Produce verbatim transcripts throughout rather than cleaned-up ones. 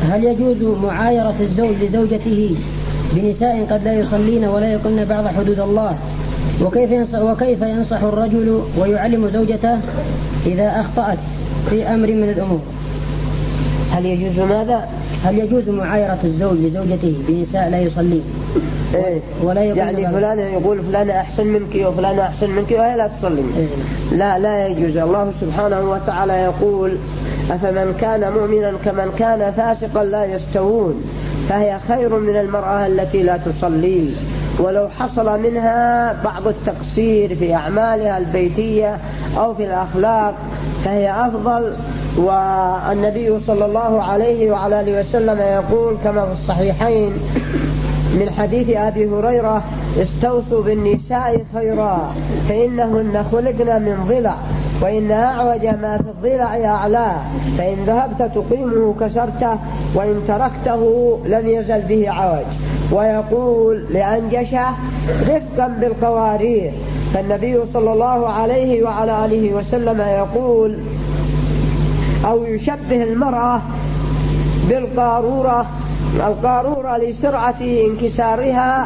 هل يجوز معايرة الزوج لزوجته بنساء قد لا يصلين ولا يقمن بعض حدود الله؟ وكيف ينصح, وكيف ينصح الرجل ويعلم زوجته إذا أخطأت في أمر من الأمور؟ هل يجوز ماذا؟ هل يجوز معايرة الزوج لزوجته بنساء لا يصلين إيه؟ ولا يقمن يعني فلان يقول فلان أحسن منك وفلان أحسن منك وهي لا تصلي. إيه؟ لا لا يجوز. الله سبحانه وتعالى يقول أفمن كان مؤمنا كمن كان فاسقا لا يستوون، فهي خير من المرأة التي لا تصلي ولو حصل منها بعض التقصير في أعمالها البيتية أو في الأخلاق فهي أفضل. والنبي صلى الله عليه وعلى آله وسلم يقول كما في الصحيحين من حديث أبي هريرة استوصوا بالنساء خيرا فإنهن خلقن من ضلع وإن أعوج ما في الضلع أعلاه، فإن ذهبت تقيمه كسرته وإن تركته لم يزل به عوج. ويقول لأنجشه رفقا بالقوارير. فالنبي صلى الله عليه وعلى آله وسلم يقول أو يشبه المرأة بالقارورة، القارورة لسرعة انكسارها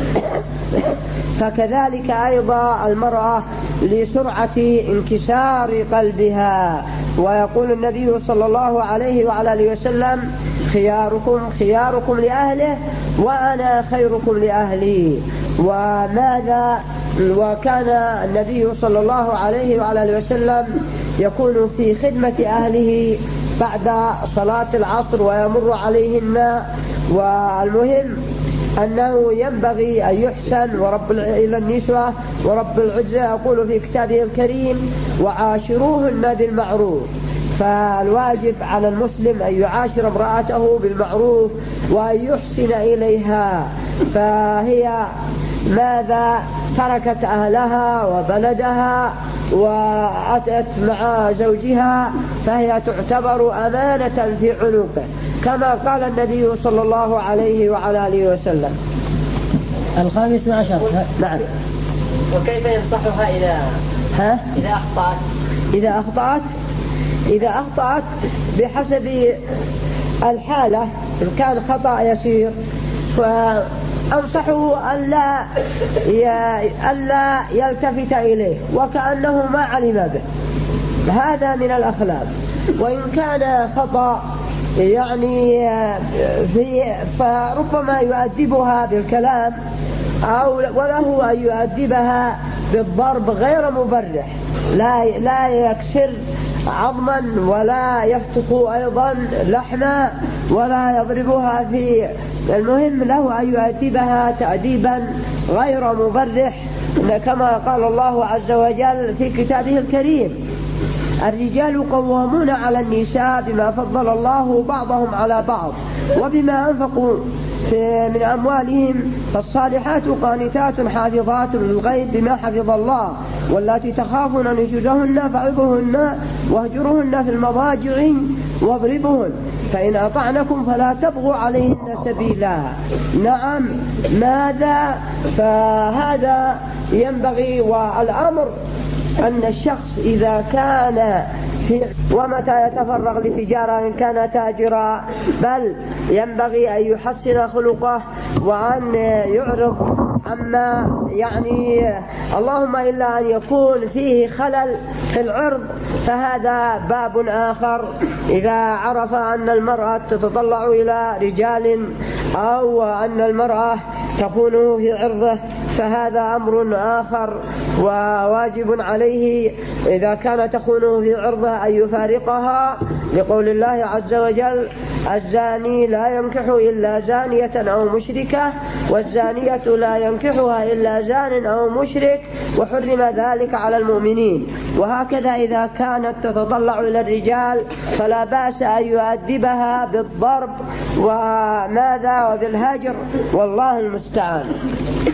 فكذلك أيضا المرأة لسرعة انكسار قلبها. ويقول النبي صلى الله عليه وعلى آله وسلم خياركم خياركم لأهله وأنا خيركم لأهلي. وماذا وكان النبي صلى الله عليه وعلى آله وسلم يكون في خدمة أهله بعد صلاة العصر ويمر عليهن. والمهم أنه ينبغي أن يحسن ورب إلى النسوة ورب العزة يقول في كتابه الكريم وعاشروهن بالمعروف. فالواجب على المسلم أن يعاشر امرأته بالمعروف وأن يحسن إليها. فهي ماذا تركت أهلها وبلدها وأتت مع زوجها فهي تعتبر أمانة في عنقه كما قال النبي صلى الله عليه وعلى آله وسلم. الخامس عشر. نعم. وكيف ينصحها إذا ها؟ إذا أخطأت؟ إذا أخطأت إذا أخطأت بحسب الحالة. إن كان خطأ يسير فأنصحه ألا ألا يلتفت إليه وكأنه ما علم به، هذا من الأخلاق. وإن كان خطأ يعني في فربما يؤدبها بالكلام أو وله أن يؤدبها بالضرب غير مبرح، لا لا يكسر عظما ولا يفتق أيضا لحما ولا يضربها في. المهم له أن يؤدبها تأديبا غير مبرح كما قال الله عز وجل في كتابه الكريم الرجال قوامون على النساء بما فضل الله بعضهم على بعض وبما أنفقوا من أموالهم فالصالحات قانتات حافظات للغيب بما حفظ الله واللاتي تخافون نشوزهن فعظوهن واهجروهن في المضاجع واضربوهن فإن أطعنكم فلا تبغوا عليهن سبيلا. نعم. ماذا؟ فهذا ينبغي. والأمر أن الشخص إذا كان في ومتى يتفرغ لتجارة إن كان تاجرا، بل ينبغي أن يحسن خلقه وأن يعرض عما يعني اللهم إلا أن يكون فيه خلل في العرض فهذا باب آخر. إذا عرف أن المرأة تتطلع إلى رجال أو أن المرأة تكون في عرضه فهذا أمر آخر وواجب عليه إذا كان تكون في عرضه أن يفارقها لقول الله عز وجل الزاني لا ينكح إلا زانية أو مشركة والزانية لا ينكحها إلا زان أو مشرك وحرم ذلك على المؤمنين. وهكذا إذا كانت تتطلع إلى الرجال فلا بأس أن يؤدبها بالضرب وماذا وبالهجر والله المستعان.